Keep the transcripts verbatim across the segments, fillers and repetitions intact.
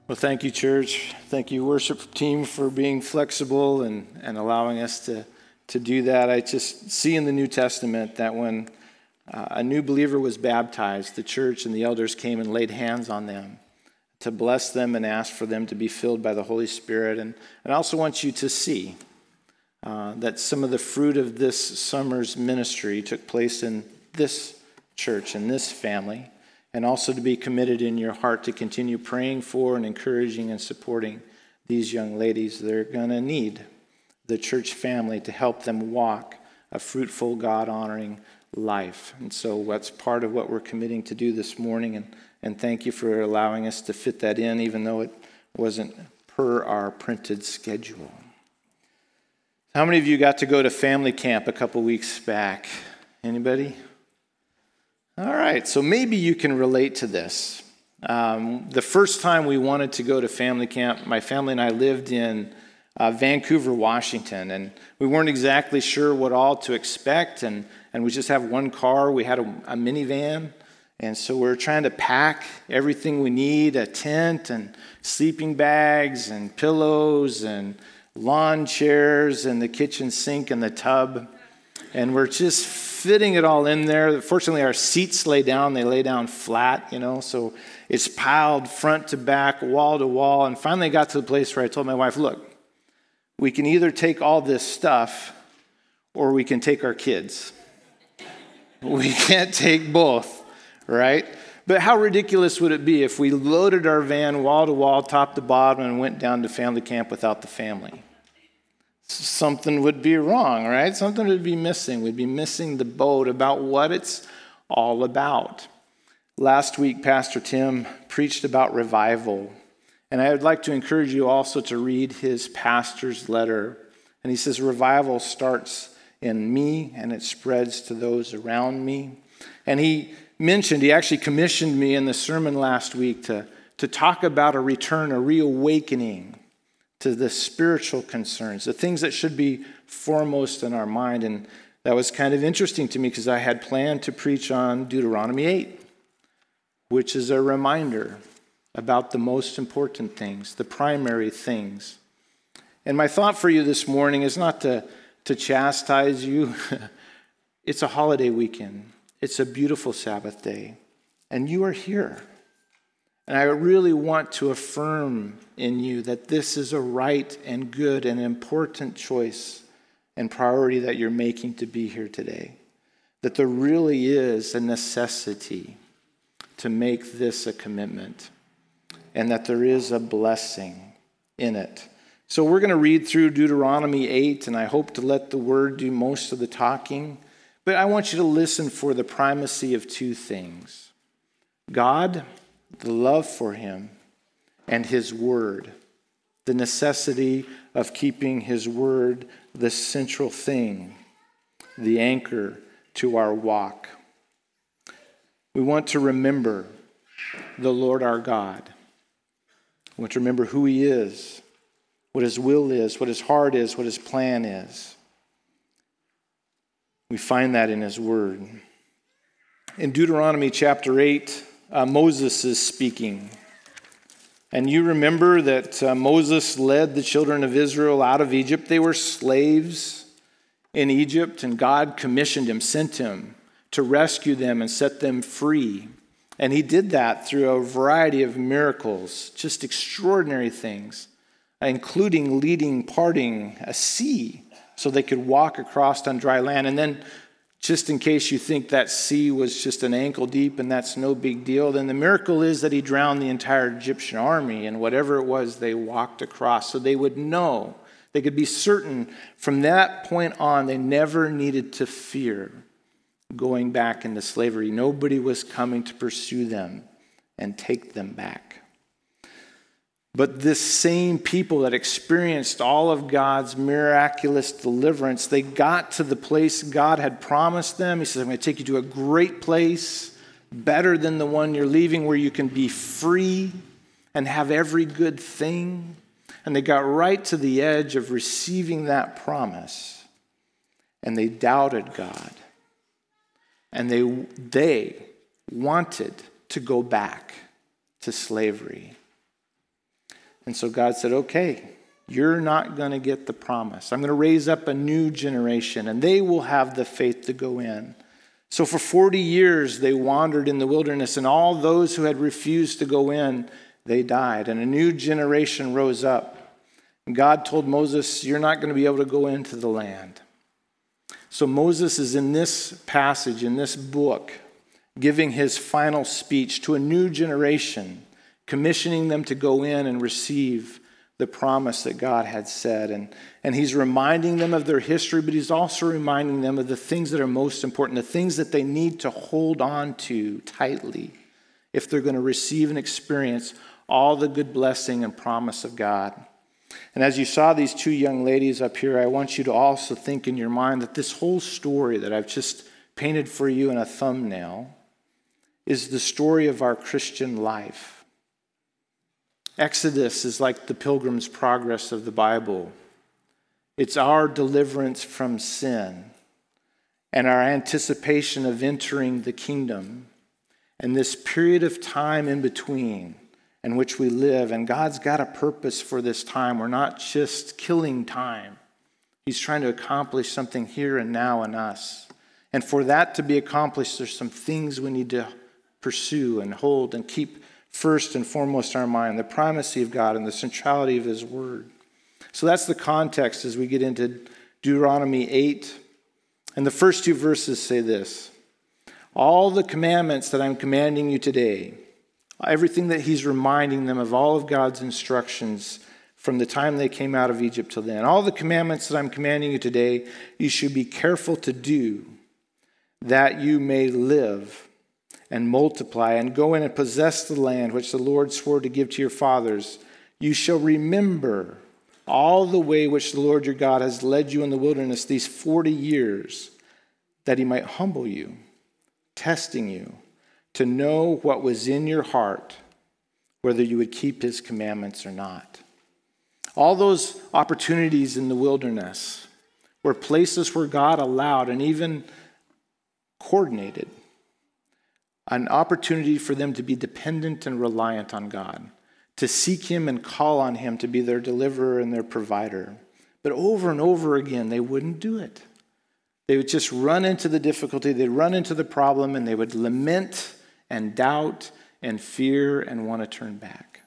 Well, thank you, church. Thank you, worship team, for being flexible and, and allowing us to, to do that. I just see in the New Testament that when uh, a new believer was baptized, the church and the elders came and laid hands on them to bless them and ask for them to be filled by the Holy Spirit. And, and I also want you to see uh, that some of the fruit of this summer's ministry took place in this church, in this family, and also to be committed in your heart to continue praying for and encouraging and supporting these young ladies. They're going to need the church family to help them walk a fruitful, God-honoring life. And so that's part of what we're committing to do this morning, and, and thank you for allowing us to fit that in, even though it wasn't per our printed schedule. How many of you got to go to family camp a couple weeks back? Anybody? All right, so maybe you can relate to this. Um, the first time we wanted to go to family camp, my family and I lived in uh, Vancouver, Washington, and we weren't exactly sure what all to expect, and, and we just have one car. We had a, a minivan, and so we were trying to pack everything we need, a tent and sleeping bags and pillows and lawn chairs and the kitchen sink and the tub, and we're just fitting it all in there. Fortunately, our seats lay down. They lay down flat, you know, so it's piled front to back, wall to wall. And finally I got to the place where I told my wife, look, we can either take all this stuff or we can take our kids. We can't take both, right? But how ridiculous would it be if we loaded our van wall to wall, top to bottom, and went down to family camp without the family? Something would be wrong, right? Something would be missing. We'd be missing the boat about what it's all about. Last week, Pastor Tim preached about revival. And I would like to encourage you also to read his pastor's letter. And he says, revival starts in me and it spreads to those around me. And he mentioned, he actually commissioned me in the sermon last week to, to talk about a return, a reawakening to the spiritual concerns, the things that should be foremost in our mind. And that was kind of interesting to me because I had planned to preach on Deuteronomy eight, which is a reminder about the most important things, the primary things. And my thought for you this morning is not to, to chastise you. It's a holiday weekend. It's a beautiful Sabbath day. And you are here. And I really want to affirm in you that this is a right and good and important choice and priority that you're making to be here today. That there really is a necessity to make this a commitment, and that there is a blessing in it. So we're going to read through Deuteronomy eight, and I hope to let the word do most of the talking. But I want you to listen for the primacy of two things: God, the love for him, and his word, the necessity of keeping his word the central thing, the anchor to our walk. We want to remember the Lord our God. We want to remember who he is, what his will is, what his heart is, what his plan is. We find that in his word. In Deuteronomy chapter eight, uh, Moses is speaking. And you remember that uh, Moses led the children of Israel out of Egypt. They were slaves in Egypt, and God commissioned him, sent him to rescue them and set them free. And he did that through a variety of miracles, just extraordinary things, including leading, parting a sea so they could walk across on dry land. And then, just in case you think that sea was just an ankle deep and that's no big deal, then the miracle is that he drowned the entire Egyptian army and whatever it was they walked across. So they would know, they could be certain from that point on they never needed to fear going back into slavery. Nobody was coming to pursue them and take them back. But this same people that experienced all of God's miraculous deliverance, they got to the place God had promised them. He says, I'm going to take you to a great place, better than the one you're leaving, where you can be free and have every good thing. And they got right to the edge of receiving that promise, and they doubted God. And they, they wanted to go back to slavery. And so God said, okay, you're not going to get the promise. I'm going to raise up a new generation, and they will have the faith to go in. So for forty years, they wandered in the wilderness, and all those who had refused to go in, they died. And a new generation rose up. And God told Moses, you're not going to be able to go into the land. So Moses is in this passage, in this book, giving his final speech to a new generation, commissioning them to go in and receive the promise that God had said. And, and he's reminding them of their history, but he's also reminding them of the things that are most important, the things that they need to hold on to tightly if they're going to receive and experience all the good blessing and promise of God. And as you saw these two young ladies up here, I want you to also think in your mind that this whole story that I've just painted for you in a thumbnail is the story of our Christian life. Exodus is like the Pilgrim's Progress of the Bible. It's our deliverance from sin and our anticipation of entering the kingdom and this period of time in between in which we live. And God's got a purpose for this time. We're not just killing time. He's trying to accomplish something here and now in us. And for that to be accomplished, there's some things we need to pursue and hold and keep first and foremost in our mind, the primacy of God and the centrality of his word. So that's the context as we get into Deuteronomy eight. And the first two verses say this: all the commandments that I'm commanding you today, everything that he's reminding them of, all of God's instructions from the time they came out of Egypt till then, all the commandments that I'm commanding you today, you should be careful to do, that you may live and multiply, and go in and possess the land which the Lord swore to give to your fathers. You shall remember all the way which the Lord your God has led you in the wilderness these forty years, that he might humble you, testing you, to know what was in your heart, whether you would keep his commandments or not. All those opportunities in the wilderness were places where God allowed and even coordinated an opportunity for them to be dependent and reliant on God, to seek him and call on him to be their deliverer and their provider. But over and over again, they wouldn't do it. They would just run into the difficulty, they'd run into the problem, and they would lament and doubt and fear and want to turn back.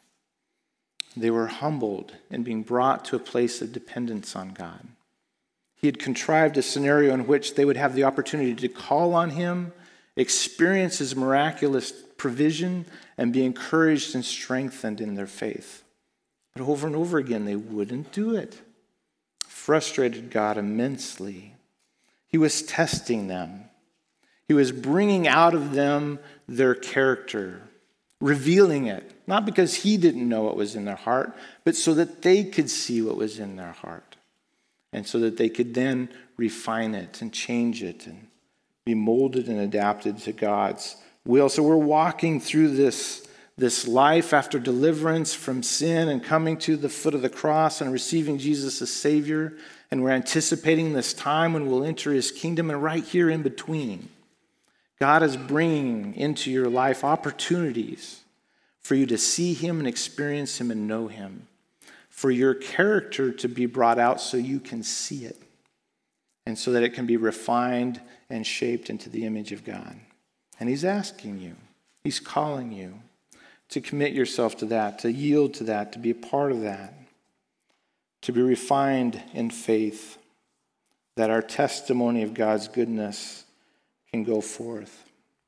They were humbled and being brought to a place of dependence on God. He had contrived a scenario in which they would have the opportunity to call on him, experience his miraculous provision, and be encouraged and strengthened in their faith. But over and over again, they wouldn't do it. Frustrated God immensely. He was testing them. He was bringing out of them their character, revealing it, not because he didn't know what was in their heart, but so that they could see what was in their heart, and so that they could then refine it and change it and be molded and adapted to God's will. So we're walking through this, this life after deliverance from sin and coming to the foot of the cross and receiving Jesus as Savior. And we're anticipating this time when we'll enter his kingdom. And right here in between, God is bringing into your life opportunities for you to see him and experience him and know him, for your character to be brought out so you can see it, and so that it can be refined and shaped into the image of God. And he's asking you, he's calling you to commit yourself to that, to yield to that, to be a part of that, to be refined in faith, that our testimony of God's goodness can go forth.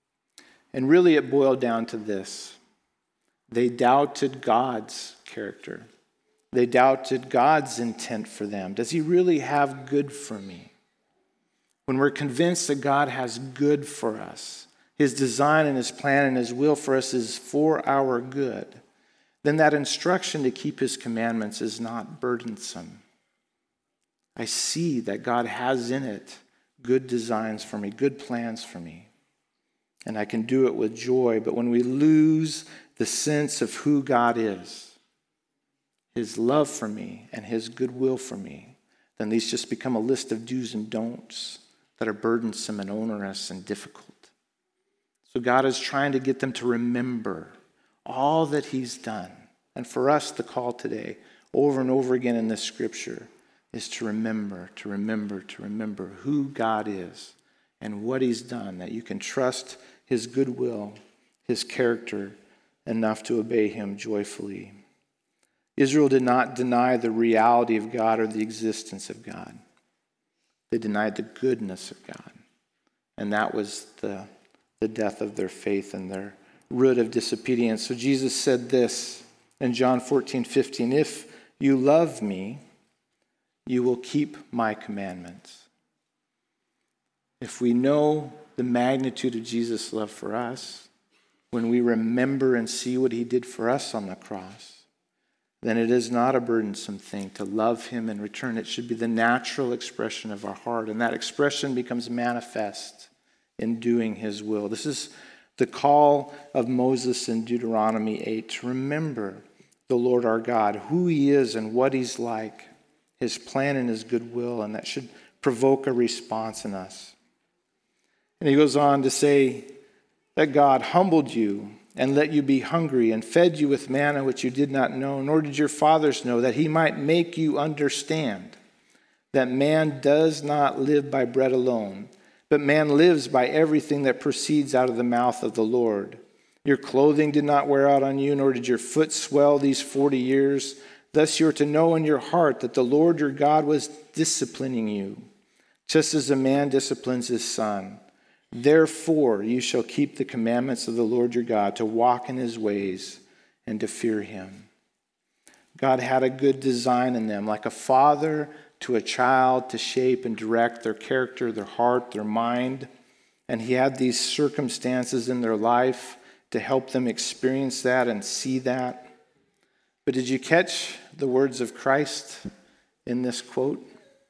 And really it boiled down to this: they doubted God's character. They doubted God's intent for them. Does he really have good for me? When we're convinced that God has good for us, his design and his plan and his will for us is for our good, then that instruction to keep his commandments is not burdensome. I see that God has in it good designs for me, good plans for me, and I can do it with joy. But when we lose the sense of who God is, his love for me and his goodwill for me, then these just become a list of do's and don'ts that are burdensome and onerous and difficult. So God is trying to get them to remember all that he's done, And for us, the call today, over and over again in this scripture, is to remember, to remember, to remember who God is and what he's done, that you can trust his goodwill, his character, enough to obey him joyfully. Israel did not deny the reality of God or the existence of God. They denied the goodness of God. And that was the, the death of their faith and their root of disobedience. So Jesus said this in John fourteen fifteen, if you love me, you will keep my commandments. If we know the magnitude of Jesus' love for us, when we remember and see what he did for us on the cross, then it is not a burdensome thing to love him in return. It should be the natural expression of our heart, and that expression becomes manifest in doing his will. This is the call of Moses in Deuteronomy eight, to remember the Lord our God, who he is and what he's like, his plan and his goodwill, and that should provoke a response in us. And he goes on to say that God humbled you and let you be hungry, and fed you with manna which you did not know, nor did your fathers know, that he might make you understand that man does not live by bread alone, but man lives by everything that proceeds out of the mouth of the Lord. Your clothing did not wear out on you, nor did your foot swell these forty years. Thus you are to know in your heart that the Lord your God was disciplining you, just as a man disciplines his son. Therefore, you shall keep the commandments of the Lord your God, to walk in his ways and to fear him. God had a good design in them, like a father to a child, to shape and direct their character, their heart, their mind. And he had these circumstances in their life to help them experience that and see that. But did you catch the words of Christ in this quote?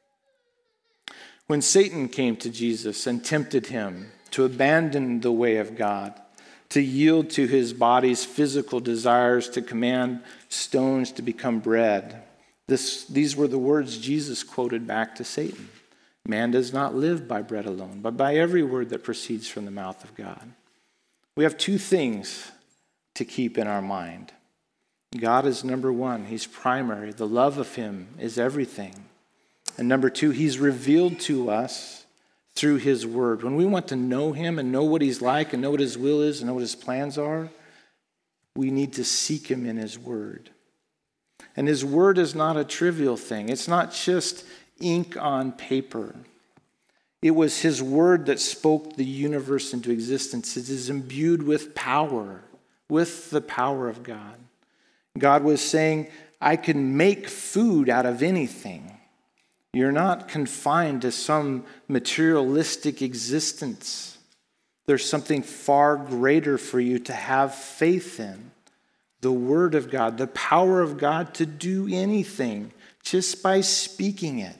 When Satan came to Jesus and tempted him to abandon the way of God, to yield to his body's physical desires, to command stones to become bread, this, these were the words Jesus quoted back to Satan. Man does not live by bread alone, but by every word that proceeds from the mouth of God. We have two things to keep in our mind. God is number one. He's primary. The love of him is everything. And number two, he's revealed to us through his word. When we want to know him and know what he's like and know what his will is and know what his plans are, we need to seek him in his word. And his word is not a trivial thing. It's not just ink on paper. It was his word that spoke the universe into existence. It is imbued with power, with the power of God. God was saying, I can make food out of anything. You're not confined to some materialistic existence. There's something far greater for you to have faith in. The Word of God, the power of God to do anything just by speaking it.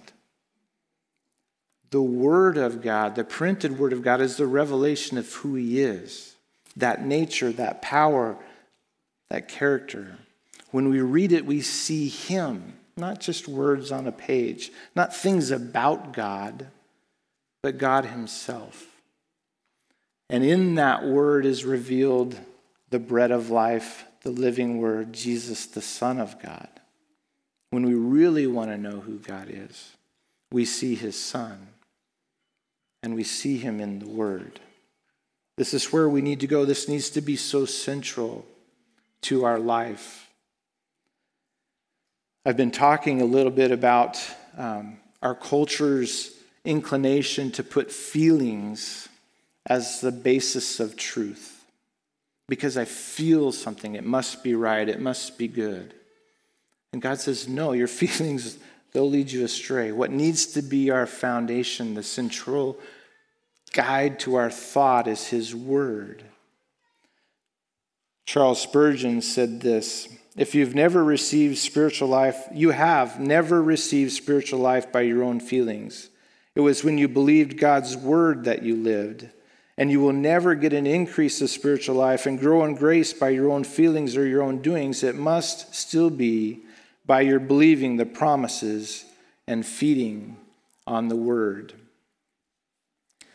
The Word of God, the printed Word of God, is the revelation of who he is. That nature, that power, that character. When we read it, we see him. Not just words on a page, not things about God, but God himself. And in that word is revealed the bread of life, the living word, Jesus, the Son of God. When we really want to know who God is, we see his Son, and we see him in the word. This is where we need to go. This needs to be so central to our life. I've been talking a little bit about um, our culture's inclination to put feelings as the basis of truth. Because I feel something, it must be right, it must be good. And God says, no, your feelings, they'll lead you astray. What needs to be our foundation, the central guide to our thought, is his word. Charles Spurgeon said this, if you've never received spiritual life, you have never received spiritual life by your own feelings. It was when you believed God's word that you lived. And you will never get an increase of spiritual life and grow in grace by your own feelings or your own doings. It must still be by your believing the promises and feeding on the word.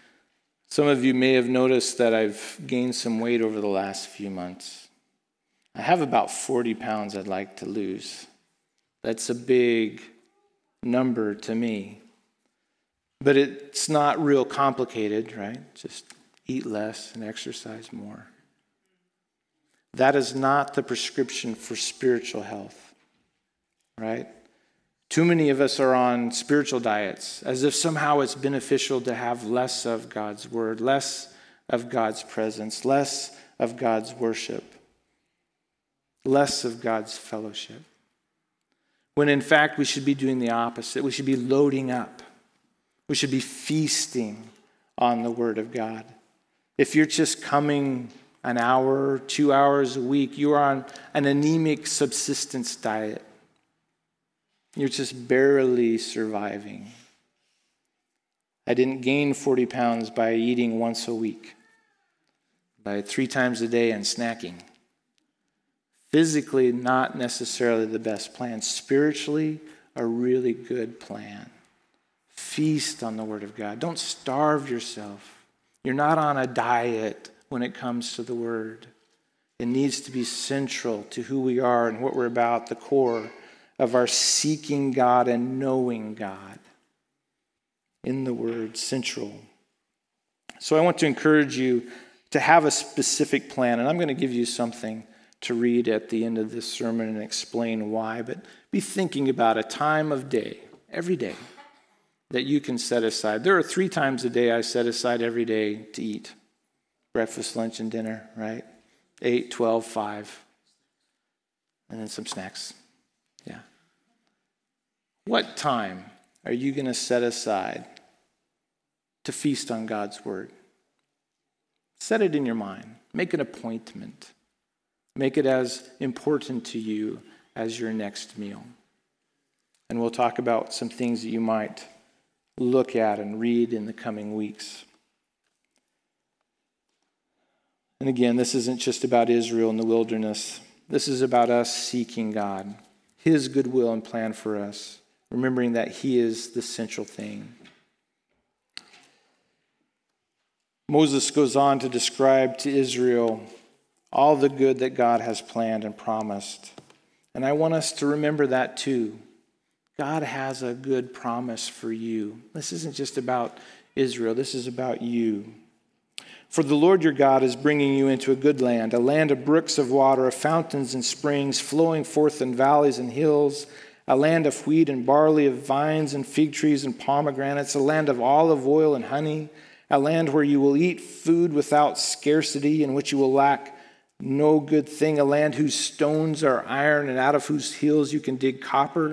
Some of you may have noticed that I've gained some weight over the last few months. I have about forty pounds I'd like to lose. That's a big number to me. But it's not real complicated, right? Just eat less and exercise more. That is not the prescription for spiritual health, right? Too many of us are on spiritual diets, as if somehow it's beneficial to have less of God's word, less of God's presence, less of God's worship, less of God's fellowship. When in fact we should be doing the opposite. We should be loading up. We should be feasting on the word of God. If you're just coming an hour, two hours a week, you are on an anemic subsistence diet. You're just barely surviving. I didn't gain forty pounds by eating once a week, by three times a day and snacking. Physically, not necessarily the best plan. Spiritually, a really good plan. Feast on the word of God. Don't starve yourself. You're not on a diet when it comes to the word. It needs to be central to who we are and what we're about, the core of our seeking God and knowing God. In the word, central. So I want to encourage you to have a specific plan, and I'm going to give you something to read at the end of this sermon and explain why, but be thinking about a time of day, every day, that you can set aside. There are three times a day I set aside every day to eat. Breakfast, lunch, and dinner, right? Eight, twelve, five, and then some snacks. Yeah. What time are you going to set aside to feast on God's word? Set it in your mind. Make an appointment. Make it as important to you as your next meal. And we'll talk about some things that you might look at and read in the coming weeks. And again, this isn't just about Israel in the wilderness. This is about us seeking God, his goodwill and plan for us, remembering that he is the central thing. Moses goes on to describe to Israel all the good that God has planned and promised. And I want us to remember that too. God has a good promise for you. This isn't just about Israel. This is about you. For the Lord your God is bringing you into a good land, a land of brooks of water, of fountains and springs, flowing forth in valleys and hills, a land of wheat and barley, of vines and fig trees and pomegranates, a land of olive oil and honey, a land where you will eat food without scarcity, in which you will lack no good thing, a land whose stones are iron and out of whose hills you can dig copper.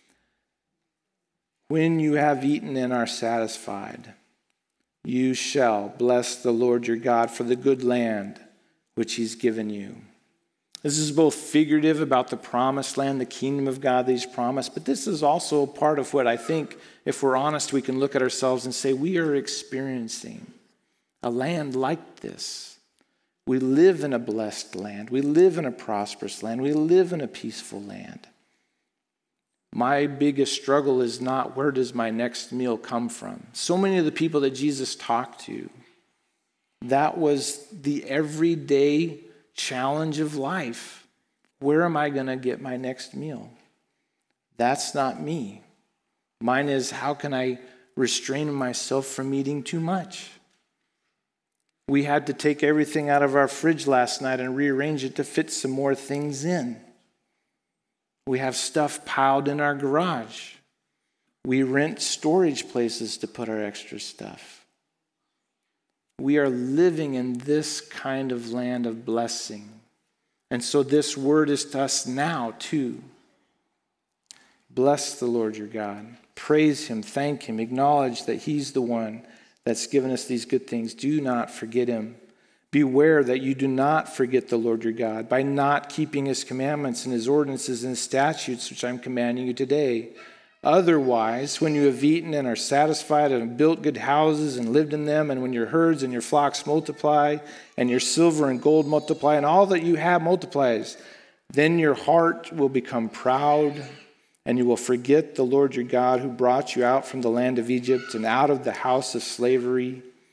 When you have eaten and are satisfied, you shall bless the Lord your God for the good land which he's given you. This is both figurative about the promised land, the kingdom of God that he's promised, but this is also part of what I think, if we're honest, we can look at ourselves and say we are experiencing a land like this. We live in a blessed land. We live in a prosperous land. We live in a peaceful land. My biggest struggle is not where does my next meal come from. So many of the people that Jesus talked to, that was the everyday challenge of life. Where am I going to get my next meal? That's not me. Mine is, how can I restrain myself from eating too much? We had to take everything out of our fridge last night and rearrange it to fit some more things in. We have stuff piled in our garage. We rent storage places to put our extra stuff. We are living in this kind of land of blessing. And so this word is to us now too. Bless the Lord your God. Praise him, thank him, acknowledge that he's the one that's given us these good things. Do not forget him. Beware that you do not forget the Lord your God by not keeping his commandments and his ordinances and his statutes, which I'm commanding you today. Otherwise, when you have eaten and are satisfied and have built good houses and lived in them, and when your herds and your flocks multiply, and your silver and gold multiply, and all that you have multiplies, then your heart will become proud, and you will forget the Lord your God who brought you out from the land of Egypt and out of the house of slavery.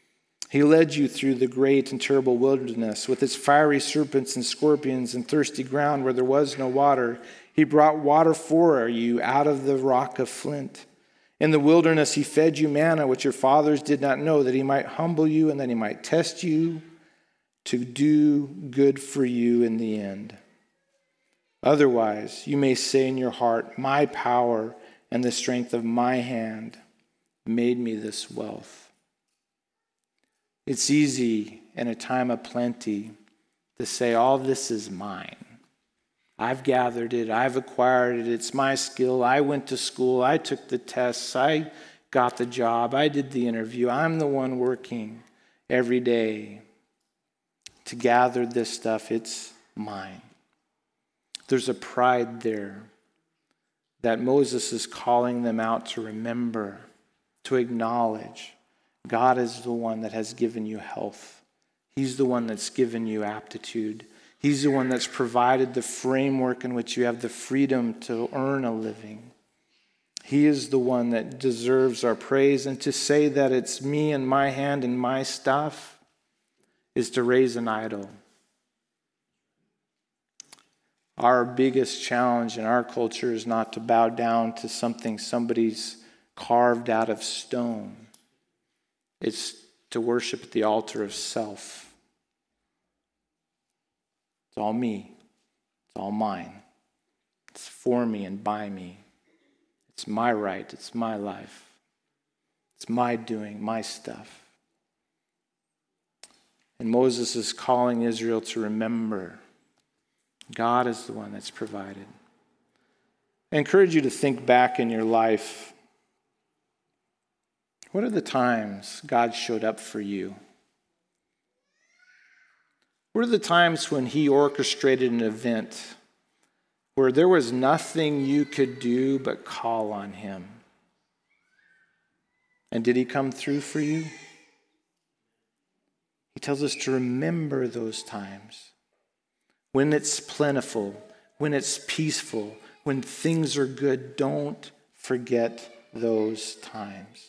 He led you through the great and terrible wilderness with its fiery serpents and scorpions and thirsty ground where there was no water. He brought water for you out of the rock of flint. In the wilderness, he fed you manna, which your fathers did not know, that he might humble you and that he might test you to do good for you in the end. Otherwise, you may say in your heart, my power and the strength of my hand made me this wealth. It's easy in a time of plenty to say, all this is mine. I've gathered it. I've acquired it. It's my skill. I went to school. I took the tests. I got the job. I did the interview. I'm the one working every day to gather this stuff. It's mine. There's a pride there that Moses is calling them out to remember, to acknowledge. God is the one that has given you health. He's the one that's given you aptitude. He's the one that's provided the framework in which you have the freedom to earn a living. He is the one that deserves our praise. And to say that it's me and my hand and my stuff is to raise an idol. Our biggest challenge in our culture is not to bow down to something somebody's carved out of stone. It's to worship at the altar of self. It's all me. It's all mine. It's for me and by me. It's my right. It's my life. It's my doing, my stuff. And Moses is calling Israel to remember God is the one that's provided. I encourage you to think back in your life. What are the times God showed up for you? What are the times when he orchestrated an event where there was nothing you could do but call on him? And did he come through for you? He tells us to remember those times. When it's plentiful, when it's peaceful, when things are good, don't forget those times.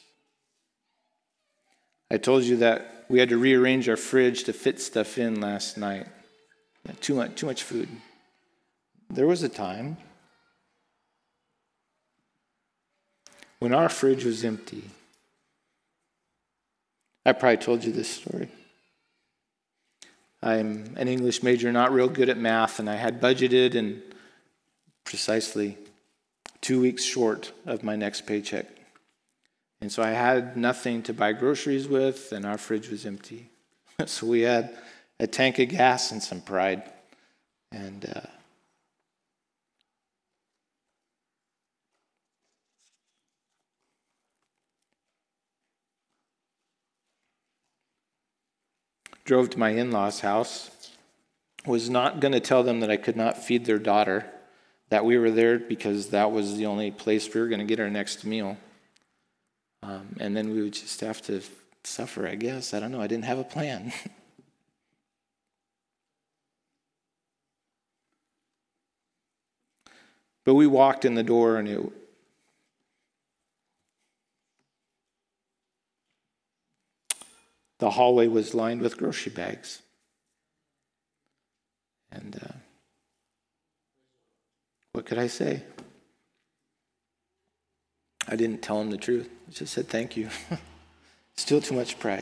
I told you that we had to rearrange our fridge to fit stuff in last night. Too much, too much food. There was a time when our fridge was empty. I probably told you this story. I'm an English major, not real good at math, and I had budgeted and precisely two weeks short of my next paycheck. And so I had nothing to buy groceries with, and our fridge was empty. So we had a tank of gas and some pride. And uh, drove to my in-laws' house. Was not going to tell them that I could not feed their daughter, that we were there because that was the only place we were going to get our next meal. Um, and then we would just have to suffer, I guess. I don't know. I didn't have a plan. But we walked in the door, and it the hallway was lined with grocery bags. And uh, what could I say? I didn't tell him the truth. I just said thank you. Still too much pride.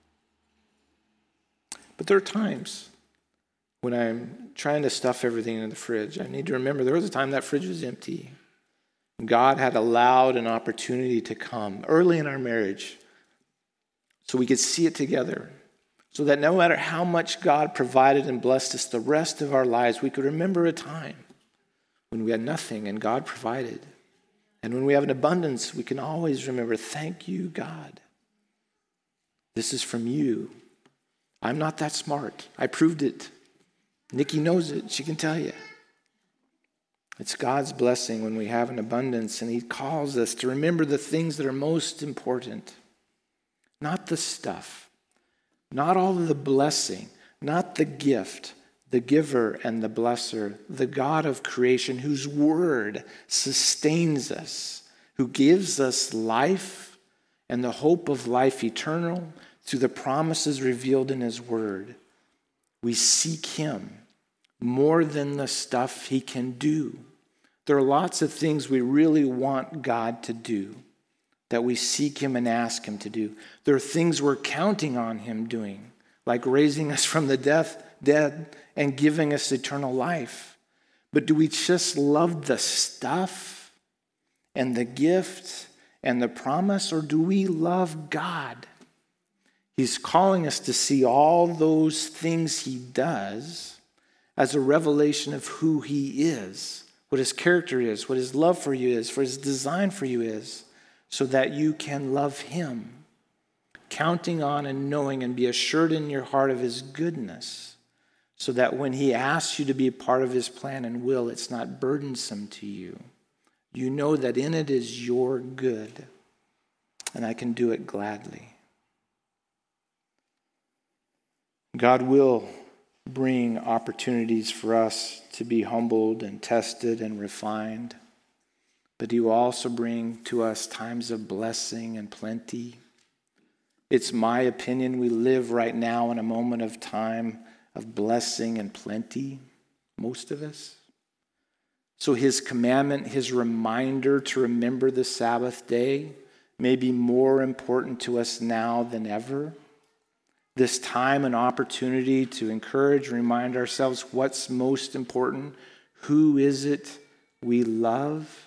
But there are times when I'm trying to stuff everything in the fridge. I need to remember there was a time that fridge was empty. God had allowed an opportunity to come early in our marriage so we could see it together. So that no matter how much God provided and blessed us the rest of our lives, we could remember a time when we had nothing and God provided. And when we have an abundance, we can always remember, thank you, God. This is from you. I'm not that smart. I proved it. Nikki knows it. She can tell you. It's God's blessing when we have an abundance, and he calls us to remember the things that are most important. Not the stuff. Not all of the blessing. Not the gift. The giver and the blesser, the God of creation whose word sustains us, who gives us life and the hope of life eternal through the promises revealed in his word, we seek him more than the stuff he can do. There are lots of things we really want God to do that we seek him and ask him to do. There are things we're counting on him doing, like raising us from the death, dead and giving us eternal life. But do we just love the stuff and the gift and the promise, or do we love God? He's calling us to see all those things he does as a revelation of who he is, what his character is, what his love for you is, for his design for you is, so that you can love him, counting on and knowing and be assured in your heart of his goodness, so that when he asks you to be a part of his plan and will, it's not burdensome to you. You know that in it is your good, and I can do it gladly. God will bring opportunities for us to be humbled and tested and refined, but he will also bring to us times of blessing and plenty. It's my opinion we live right now in a moment of time of blessing and plenty, most of us. So his commandment, his reminder to remember the Sabbath day may be more important to us now than ever. This time and opportunity to encourage, remind ourselves what's most important. Who is it we love?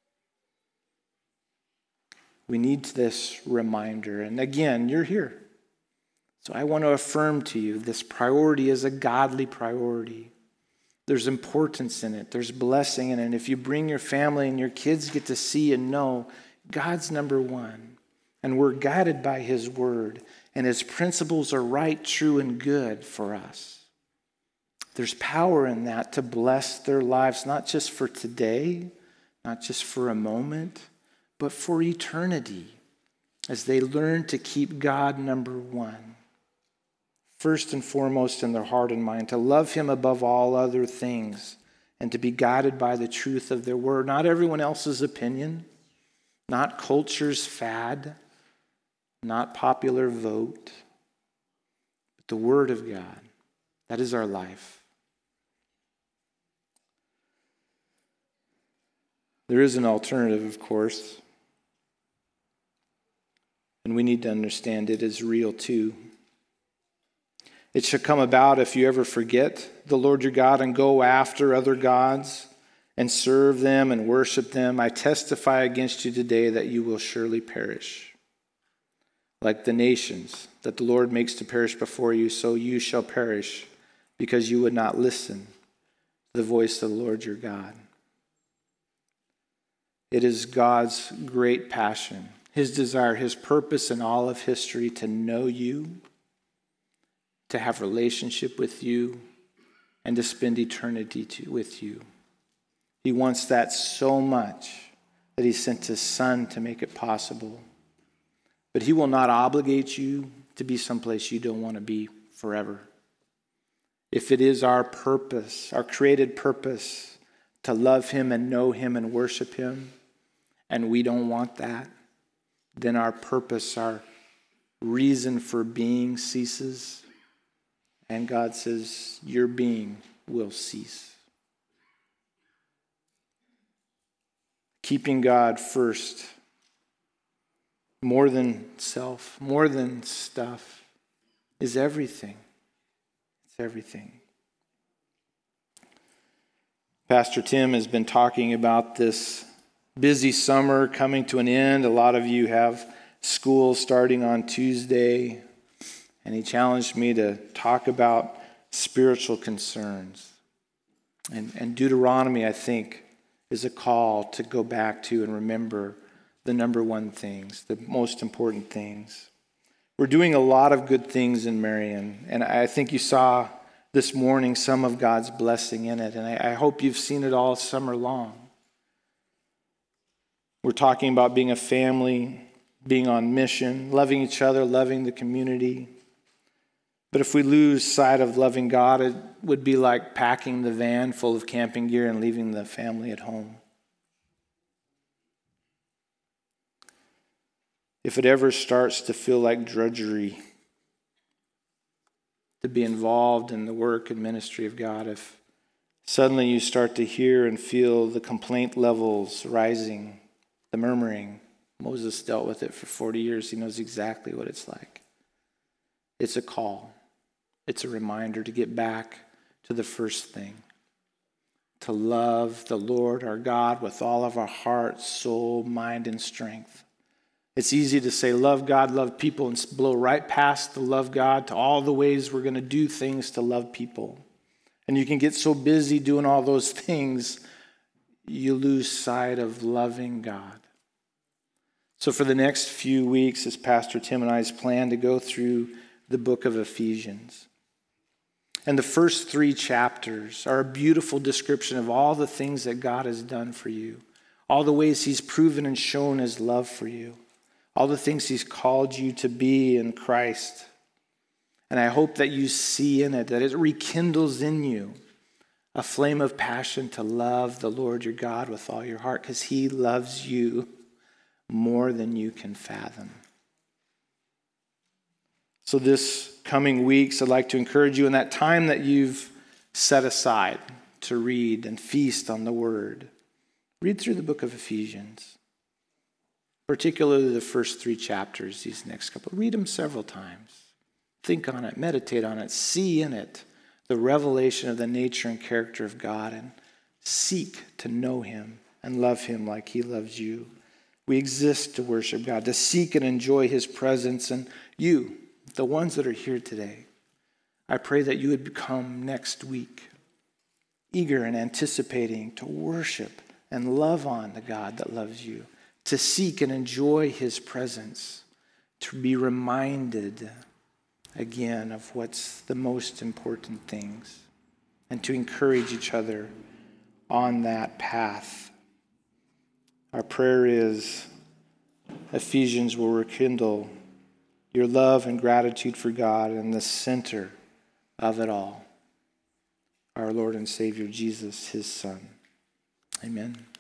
We need this reminder. And again, you're here. So I want to affirm to you this priority is a godly priority. There's importance in it. There's blessing in it. And if you bring your family and your kids get to see and know God's number one, and we're guided by his word, and his principles are right, true, and good for us. There's power in that to bless their lives, not just for today, not just for a moment, but for eternity, as they learn to keep God number one, first and foremost in their heart and mind, to love him above all other things, and to be guided by the truth of their word, not everyone else's opinion, not culture's fad, not popular vote, but the word of God. That is our life. There is an alternative, of course, and we need to understand it is real too. It should come about if you ever forget the Lord your God and go after other gods and serve them and worship them. I testify against you today that you will surely perish. Like the nations that the Lord makes to perish before you, so you shall perish, because you would not listen to the voice of the Lord your God. It is God's great passion, his desire, his purpose in all of history to know you, to have relationship with you, and to spend eternity to, with you. He wants that so much that he sent his son to make it possible. But he will not obligate you to be someplace you don't want to be forever. If it is our purpose, our created purpose, to love him and know him and worship him, and we don't want that, then our purpose, our reason for being ceases. And God says, your being will cease. Keeping God first, more than self, more than stuff, is everything. It's everything. Pastor Tim has been talking about this busy summer coming to an end. A lot of you have school starting on Tuesday, and he challenged me to talk about spiritual concerns. And, and Deuteronomy, I think, is a call to go back to and remember the number one things, the most important things. We're doing a lot of good things in Marion, and I think you saw this morning some of God's blessing in it, and I, I hope you've seen it all summer long. We're talking about being a family, being on mission, loving each other, loving the community. But if we lose sight of loving God, it would be like packing the van full of camping gear and leaving the family at home. If it ever starts to feel like drudgery to be involved in the work and ministry of God, if suddenly you start to hear and feel the complaint levels rising, the murmuring. Moses dealt with it for forty years. He knows exactly what it's like. It's a call. It's a reminder to get back to the first thing, to love the Lord our God with all of our heart, soul, mind, and strength. It's easy to say love God, love people, and blow right past the love God to all the ways we're going to do things to love people. And you can get so busy doing all those things, you lose sight of loving God. So for the next few weeks, as Pastor Tim and I's plan to go through the book of Ephesians. And the first three chapters are a beautiful description of all the things that God has done for you, all the ways he's proven and shown his love for you, all the things he's called you to be in Christ. And I hope that you see in it, that it rekindles in you a flame of passion to love the Lord your God with all your heart, because he loves you more than you can fathom. So this coming weeks, I'd like to encourage you in that time that you've set aside to read and feast on the Word. Read through the book of Ephesians, particularly the first three chapters, these next couple. Read them several times. Think on it, meditate on it, see in it the revelation of the nature and character of God, and seek to know him and love him like he loves you. We exist to worship God, to seek and enjoy his presence. And you, the ones that are here today, I pray that you would become next week eager and anticipating to worship and love on the God that loves you, to seek and enjoy his presence, to be reminded again of what's the most important things, and to encourage each other on that path. Our prayer is Ephesians will rekindle your love and gratitude for God, and the center of it all, our Lord and Savior Jesus, his Son. Amen.